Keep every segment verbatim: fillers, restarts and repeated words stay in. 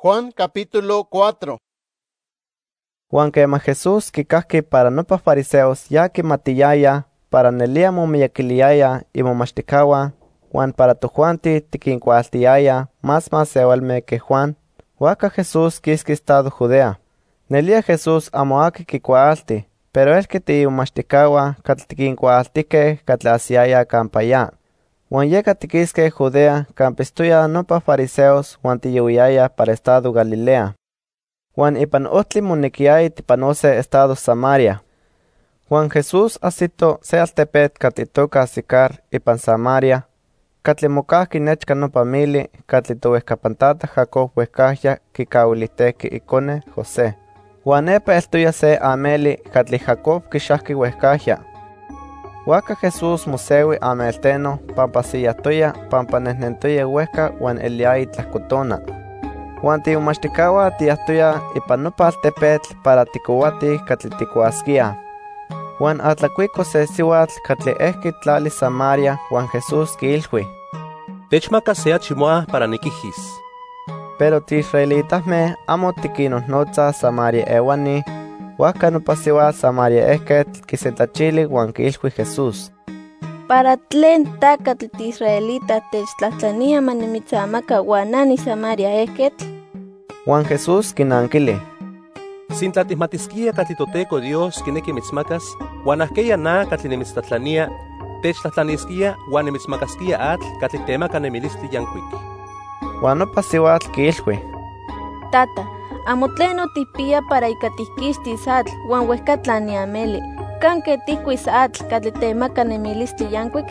Juan capítulo cuatro. Juan quema Jesús kikahki para nopa fariseos ya kimatiyaya para nelia momiyakiliaya imomachtikawa, Juan para tojuanti tikinkualtiyaya más masewalme que Juan. Huaca Jesús kiski estado Judea. Nelia Jesús amo aki kikualti, pero el que ti umachtikawa katl tikinkualtike katl asiaya kampaya. Juan yeka tikiske Judea campistuya nopa fariseos Juan tiyuyaya para estado Galilea. Juan ipan otli monekiay tipanose estado Samaria. Juan Jesús asito se altepet katitoka Sicar ipan Samaria, katli mokahki nechka nopa mili katli towehkapantata Jacob wehkahya kikawiliteki ikone José. Juan epa eltuya se ameli katli Jacob kixahki wehkahya. Huaca Jesús mosewi amelteno pampa siyatoya pampa nehnentoya wehka Juan eliay tlahkotona. Juan tiumachtikawa tiyahtoya ipan nopa altepetl para tikowati katli tikuaskia. Juan atlakuiko se siuatl katli ehki tlali Samaria Juan Jesús kiilhui: Techmaka se achimoa para nikihis. Pero ti israelitahme amo tikinohnotza Samaria ewani, huaca nopa siuatl Samaria ehketl kisetlachili Juan kiilhui Jesús: Para tlen ta katli ti israelita techtlahtlania manimitzamaka guanani Samaria ehketl. Juan Jesús kinankili: Sintla tihmatiskia katli toTeko Dios kineki mitzmakas, huan ahkeya na katli nimitztlatlania, techtlahtlaniskia huan nimitzmakaskia atl katli temaka nemilistli yankuik. Juan nopa siuatl kiilhui: Tata, amo tlen otipia para ika tihkixtis atl huan wehkatlaniameli. Kanke tikuis atl katli temaka nemilistli yankuik.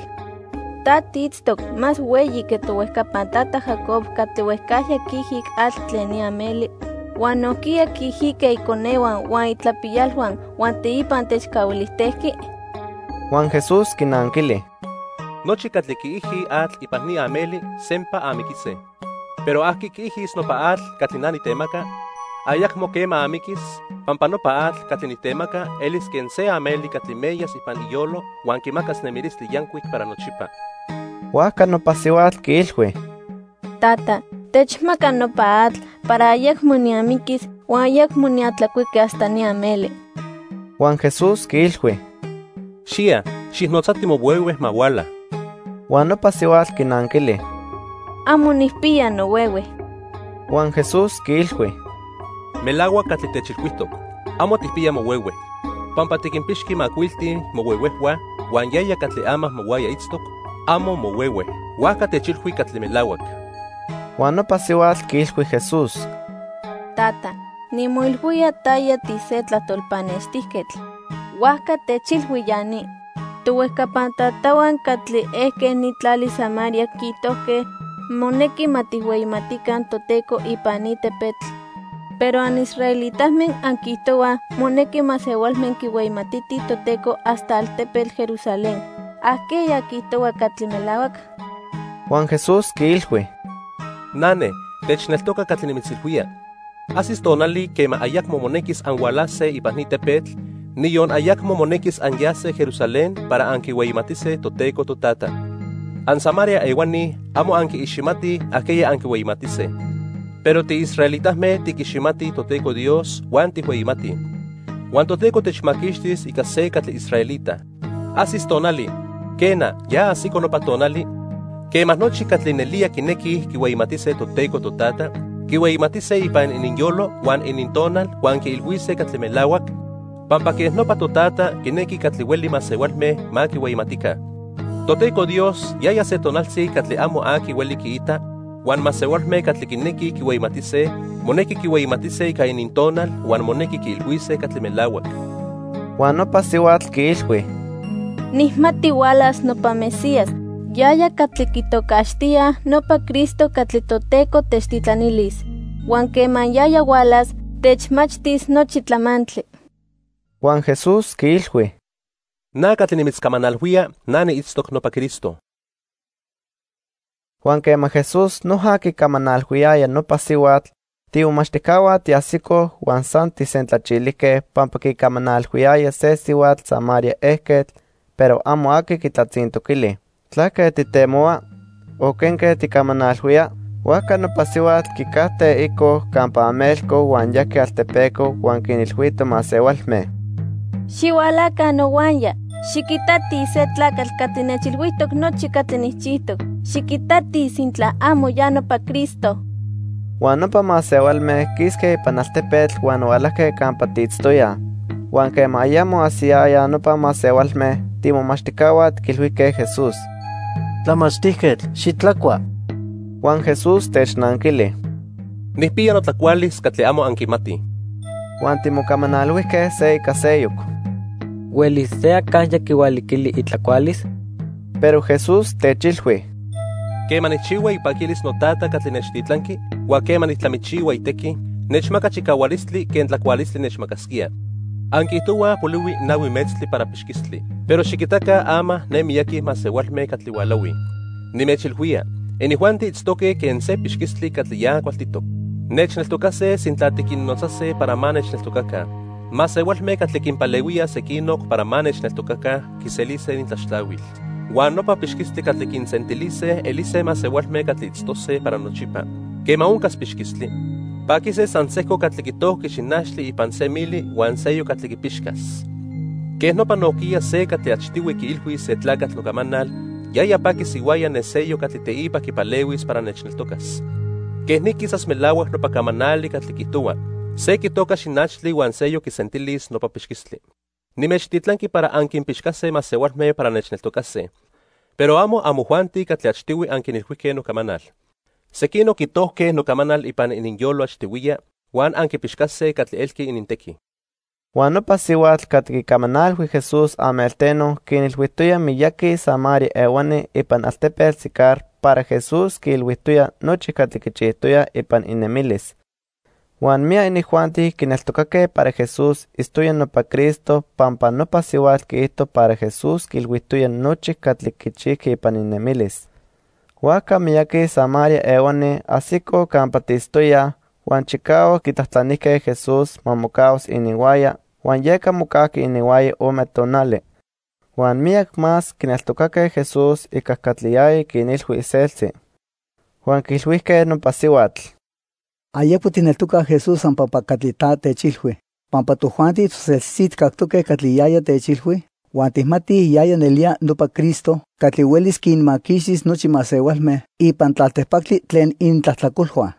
Ta titztok más weyi que towehkapantata Jacob katli wehkahya kihik atl tleniameli, huan nohkia kihike ikonewan huan itlapiyalhuan huan teipan techkawilistehki. Juan Jesús kinankili: Nochi katli kiihi atl ipan ni ameli sempa amikise. Pero ahki kiihis nopa atl katli nani temaka, ayakmo kema amikis, pampa nopa atl katli nitemaka elis ken se ameli katli meyas ipan iyolo huan kimakas nemilistli yankuik para nochipa. Huaca nopa siuatl kiilhui: Tata, techmaka nopa atl para ayakmo niamikis huan ayakmo niatlakuiki hasta niameli. Juan Jesús kiilhui: Xia, xihnotzati moweueh mawala. Juan nopa siuatl kinankili: Amo nihpia nowewe. Juan Jesús kiilhui: Melagua katli techilkuihtok, amo tihpia moweueh, pampa tikinpixki makuilti moweuehua, huan yaya katli amah mowaya itztok, amo moweueh, huaca techilhui katli melauak. Juan nopa siuatl kiilhui Jesús: Tata, nimoilhuia taya tise tlatolpanextihketl, huaca techilhui yani. Towehkapantatawan katli ehke nitlali Samaria kitohke moneki matihweimatikan toTeko ipan itepetl. Pero an israelitahmen ankihtowa moneki masewalmen kiweimatiti toTeko hasta altepetl Jerusalén. Ahkeya kihtowa katli melawak. Juan Jesús kiilhui: Nane, techneltoka katli nimitzilhuia. Asis tonali kema ayakmo monekis anwalase ipan itepetl, niyon ayakmo monekis anyase Jerusalén para ankiweimatise toTeko totata. An Samaria ewani amo ankiishimati ahkeya ankiweimatise. Pero ti israelitahme tikishimati toTeko Dios huan tihueyimati. Huan toTeko techmakixtis ika se katli israelita. Asis tonali, kena ya asiko nopa tonali, kemah nochi katli nelia kineki kiweimatise toTeko totata, kiweimatise ipan ininyolo huan inintonal huan kiilhuise katli melawak, pampa keh nopa totata kineki katli weli masewalme ma kiweimatika. toTeko Dios yaya se tonalsi katli amo aki weli kiita, huan masewalme katli kineki kiweimatise, moneki kiweimatise ika inintonal huan moneki kiilhuise katli melawak. Juan nopa siuatl kiilhui: Nihmati walas nopa Mesías, yaya katli kitokaxtia nopa Cristo katli toTeko techtitlanilis, huan keman yaya walas techmachtis nochi tlamantli. Juan Jesús kiilhui: Na katli nimitzkamanalhuia nani itztok nopa Cristo. Juan quema Jesús noja kikamanalhuiaya nopa siuatl, tiumachtikawa tiasiko huan san tisentlachilike pampa kikamanalhuiaya se siuatl Samaria ehketl, pero amo aki kitlatzintokili. Tlake titemoa, o kenke tikamanalhuia, Huaca nopa siuatl kikahte iko campa amelco huan yaki altepeco huan kinilhuito masewalmeh. Xiualaca nowanya, xiquitati se tlacatl catinechilhuitok nochi catinihchihtok, xiquitati sintla amo ya nopa Cristo. Huan nopa masewalmeh quisque ipan altepetl huan oalahque campa tiitztoya. Huan quema ayamo asiaya nopa masewalmeh, timomachtihcauatl quilhuique Jesús: Tlamachtihquetl, xitlacua. Juan Jesús technankili: Nihpia notlacualis catli amo ankimati. Juan timocamanalhuihque se ika seyok: Huelis se acá yaquiualikili itlacualis. Pero Jesús techilhui: Quema nichiua ipaquilis notata catli nechtitlanki, ua quema nitlamichiua iteki, nechmaka chikaualistli ken tlacualistli nechmakaskia. Ankihtoua poliui naui metztli para pixkistli, pero xiquitaca ama ne miyaki masewalmeh catli ualaui. Nimechilhuia, enihuanti itztoque ken se pixkistli catli ya kualtitok. Nechneltokase sintla tikinnotzase para ma nechneltokaca. Masewalmeh catli kinpaleuia sekinok para ma nechneltokaca kiselise nintlaxtlauil. Huan nopa pixkistli catli kinsentilise elise masewalmeh catli itztose para nochipa. Quema oncas pixkistli, pakise san sehco catli kitohki xinaxtli ipan se mili huan seyo catli kipixkas. Keh nopa nokia se catli achtiui kiilhui se tlacatl nocamanal, yaya pakis iuaya ne seyo catli teipa kipaleuis para nechneltokas. Keh nikisas melauak nopa kamanali catli kihtoua, se kitoka xinachtli huan seyo kisentilis nopa pixkistli. Nimechtitlanki para ankinpixkase masewalmeh para nechneltokase, pero amo amojuanti catli achtiui ankinilhuique nocamanal. Sekino kitohke nocamanal ipan ininyolo achtiuia, huan ankipixkase catli elki ininteki. Huan nopa siuatl catli kikamanalhui Jesús amelteno kinilhuitoya miyaki Samaria ewani ipan altepetl Sicar para Jesús kiilhuitoya nochi catli kichihtoya ipan inemilis. Huan mia inihuanti kineltokake para Jesús istoya nopa Cristo pampa nopa siuatl kiihto para Jesús kiilhuitoya nochi catli kichihki ipan inemilis. Huaca miyaki Samaria ewani asiko campa tiistoya, huan chikauac kitlahtlanihque Jesús ma mocaus iniuaya, huan yeka mocahki iniuaya ome tonali. Huan miak más kineltokake Jesús ika catliyaya kinilhui iseltzi. Huan quilhuihque nopa siuatl: Ayapo tineltoka Jesús san pampa catli ta techilhui, pampa tojuanti toselsit cactoque catli yaya techilhui, huan tihmati yaya nelia nopa Cristo, catli huelis kinmakixtis nochi masewalmeh ipan tlaltepactli tlen intlahtlacolhua.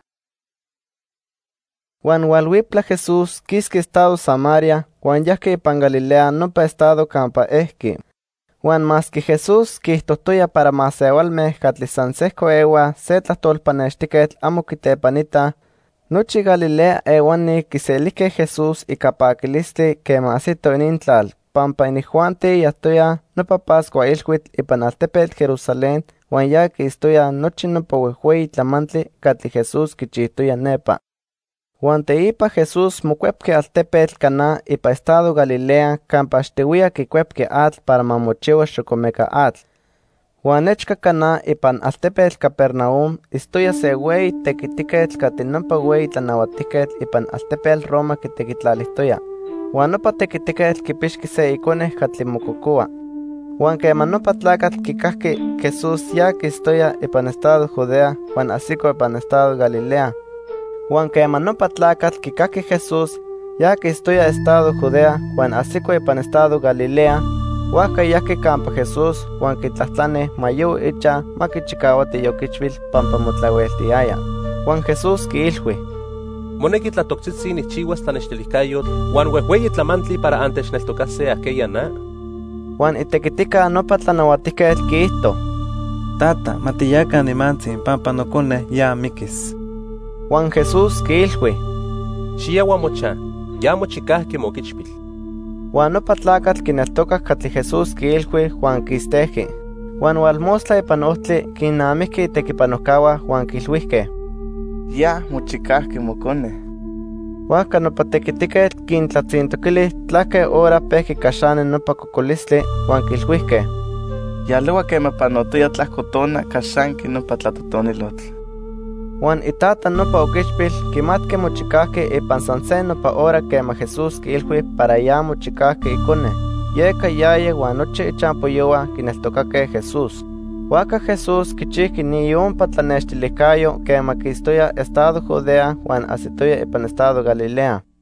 Huan ualhuipla Jesús quisque estado Samaria, huan yahque ipan Galilea nopa estado campa ehki. Huan masque Jesús quihtohtoya para masewalmeh catli san sehco eua se tlahtolpanextiquetl amo kitepanita, nochi Galilea ewani kiselihque Jesús ika pakilistli quema asito inintlal, pampa inihuanti yahtoya nopa Pascua ilhuitl ipan altepetl Jerusalén huan ya kiistoya nochi nopa uehueyi tlamantli catli Jesús kichihtoya nepa. Huan teipa Jesús mocuepque altepetl Caná ipa estado Galilea campa achtiuia kicuepque atl para ma mochiua xocomeca atl. Huan nechca Caná ipan altepetl Capernaum istoya se ueyi tequitiquetl catli nopa ueyi tlanauatiquetl ipan altepetl Roma kitequitlalihtoya. Huan nopa tequitiquetl kipixqui se iconeh catli mococoa. Huan quema nopa tlacatl kikahki Jesús ya kistoya ipan estado Judea huan asiko ipan estado Galilea. Huan quema nopa tlacatl kikahki Jesús ya kistoya estado Judea huan asiko ipan estado Galilea, huaca yahki campa Jesús huan kitlahtlaneh mayu icha ma kichikauati yokichvil pampa motlaueltiaya. Huan Jesús kiilhui: Moneki tlatoktzitzi nichiuas tlanextilihcayotl, huan uehueyi tlamantli para antechneltokase ahkeya na. Huan itequitica nopa tlanauatiquetl kiihto: Tata, matiyaka nimantzi pampa nocone ya mikis. Huan Jesús kiilhui: Xiaua mocha, ya mochicahki mokichpil. Huan nopa tlacatl kineltocac catli Jesús kiilhui huan kisteji. Huan ualmostla ipan ohtli kinnamihki itekipanojcaua huan kiilhuihque: Ya mochicahki mocone. Huaca nopa tequitiquetl kintlatzintokili tlahque hora pehki caxani nopa cocolistli huan kiilhuihque: Yaloa quema panotoya tlahcotona caxanki nopa tlatotonilotl. Huan itata nopa oquichpil kimatque mochicahki ipan san se nopa hora quema Jesús kiilhui para ya mochicahki icone. Yeka yaya huan nochi ichampoyoua kineltokake Jesús. Huaca Jesús kichihki niyon patlanextilihkayo quema quistoya estado Judea huan asitoya ipan estado Galilea.